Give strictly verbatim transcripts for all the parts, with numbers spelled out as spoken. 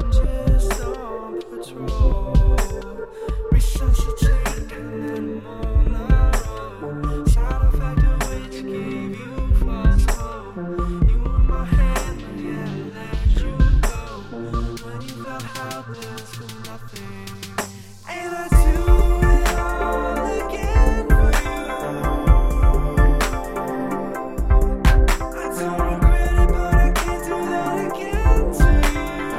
I'm just on patrol, resuscitate and then on the road. Side effect of which gave you false hope. You were my hand, but yet I let you go. When you felt helpless with nothing, and I do it all again for you. I don't regret it, but I can't do that again to you.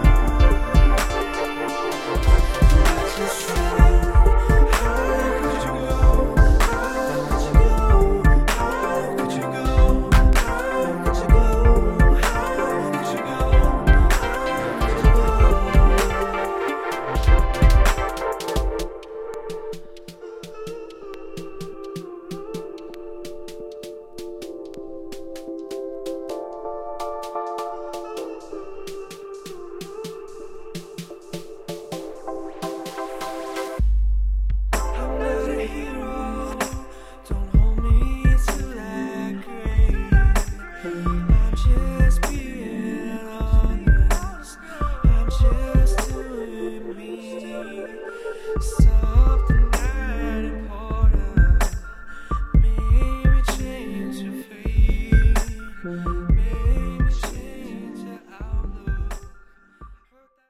I just said, how could you go? How could you go? How could you go? How could you go? How could you go? I'm not a hero, don't hold me to that grade. I'm just being honest, I'm just doing me. So